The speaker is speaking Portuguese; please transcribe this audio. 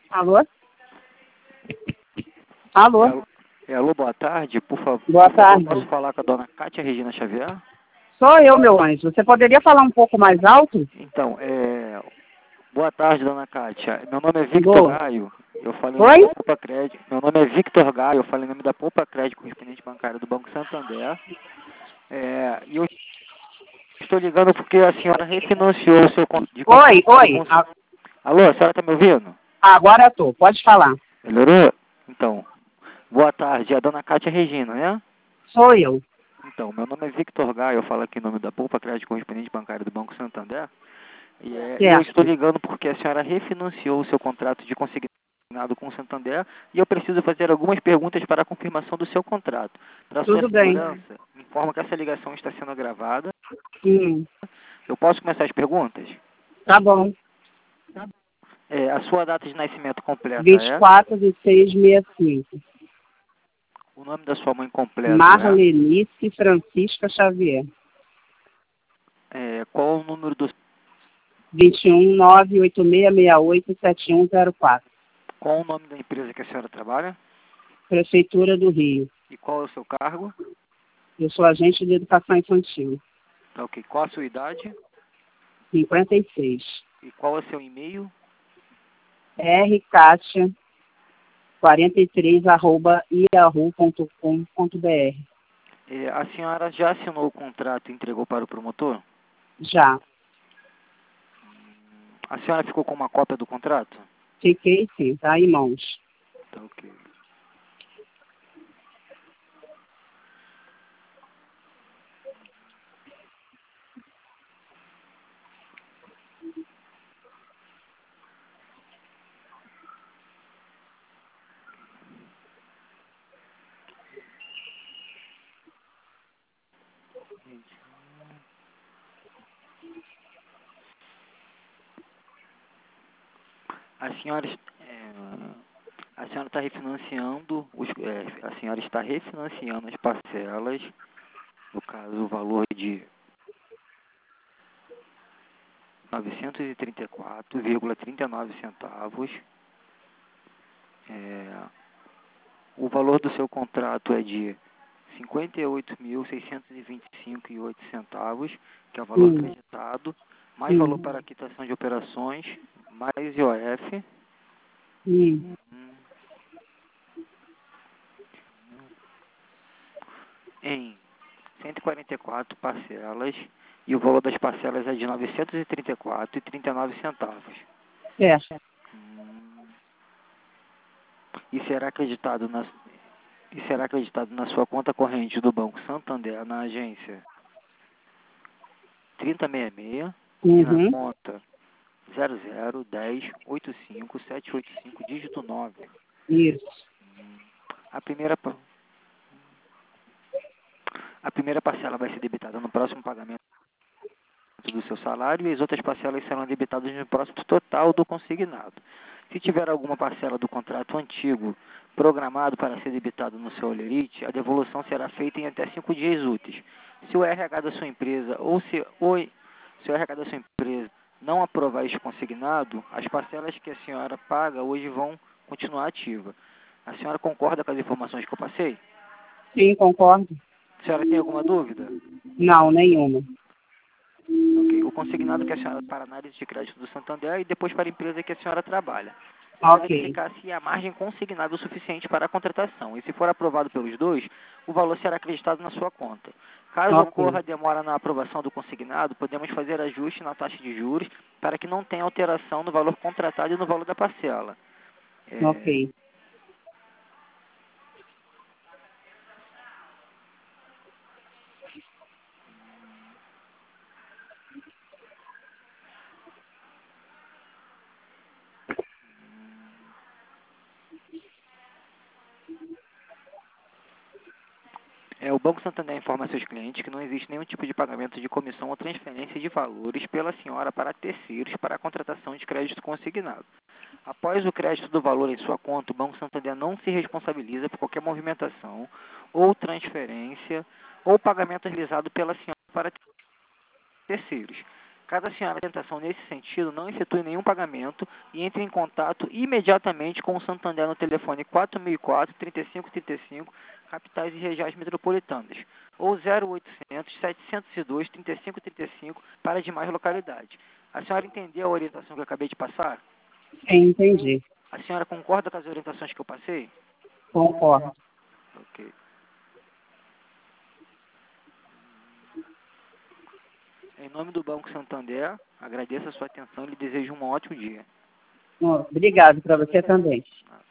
Alô? Alô? Alô, boa tarde. Por favor, Boa tarde. posso falar com a dona Cátia Regina Xavier? Sou eu, meu anjo. Você poderia falar um pouco mais alto? Então, boa tarde, dona Cátia. Meu nome é Victor Boa. Gaio. Eu falei em Oi? nome da Poupa Crédito. Meu nome é Victor Gaio. Eu falei em nome da Poupa Crédito, correspondente bancário do Banco Santander. E eu estou ligando porque a senhora refinanciou o seu contrato de Oi, consignado oi. com... Alô, a senhora está me ouvindo? Agora eu tô. Pode falar. Melhorou? Então, boa tarde. É a dona Cátia Regina, né? Sou eu. Então, meu nome é Victor Gaio, eu falo aqui em nome da Poupa Crédito Correspondente Bancário do Banco Santander. E eu estou Certo. ligando porque a senhora refinanciou o seu contrato de consignado com o Santander e eu preciso fazer algumas perguntas para a confirmação do seu contrato. Para sua Tudo bem. segurança, informo que essa ligação está sendo gravada. Hum. Eu posso começar as perguntas? Tá bom. A sua data de nascimento completa é? 24/6/65. O nome da sua mãe completo é? Marlenice Francisca Xavier. Qual o número do... 21/986687104. Qual o nome da empresa que a senhora trabalha? Prefeitura do Rio. E qual é o seu cargo? Eu sou agente de educação infantil. Tá, ok. Qual a sua idade? 56. E qual é o seu e-mail? rkátia43@yahoo.com.br. A senhora já assinou o contrato e entregou para o promotor? Já. A senhora ficou com uma cópia do contrato? Fiquei sim, tá em mãos. Tá, ok. A senhora, a senhora está refinanciando, a senhora está refinanciando as parcelas, no caso o valor de 934,39 centavos. O valor do seu contrato é de 58.625,08 centavos, que é o valor acreditado, mais valor para quitação de operações, mais IOF, em 144 parcelas, e o valor das parcelas é de 934,39 centavos. Certo. E será acreditado na sua conta corrente do Banco Santander, na agência 3066 e na conta 001085 dígito 9. Isso. A primeira parcela vai ser debitada no próximo pagamento do seu salário e as outras parcelas serão debitadas no próximo total do consignado. Se tiver alguma parcela do contrato antigo programado para ser debitado no seu holerite, a devolução será feita em até 5 dias úteis. Se o RH da sua empresa se o RH da sua empresa não aprovar este consignado, as parcelas que a senhora paga hoje vão continuar ativas. A senhora concorda com as informações que eu passei? Sim, concordo. A senhora tem alguma dúvida? Não, nenhuma. Ok. O consignado que a senhora para análise de crédito do Santander e depois para a empresa que a senhora trabalha. Para Ok. verificar se a margem consignada é o suficiente para a contratação. E se for aprovado pelos dois, o valor será acreditado na sua conta. Caso ocorra demora na aprovação do consignado, podemos fazer ajuste na taxa de juros para que não tenha alteração no valor contratado e no valor da parcela. Ok. O Banco Santander informa a seus clientes que não existe nenhum tipo de pagamento de comissão ou transferência de valores pela senhora para terceiros para a contratação de crédito consignado. Após o crédito do valor em sua conta, o Banco Santander não se responsabiliza por qualquer movimentação ou transferência ou pagamento realizado pela senhora para terceiros. Caso a senhora tenha tentação nesse sentido, não efetue nenhum pagamento e entre em contato imediatamente com o Santander no telefone 4004-3535, capitais e regiões metropolitanas, ou 0800-702-3535 para demais localidades. A senhora entendeu a orientação que eu acabei de passar? Sim, entendi. A senhora concorda com as orientações que eu passei? Concordo. Ok. Em nome do Banco Santander, agradeço a sua atenção e lhe desejo um ótimo dia. Obrigado para você também.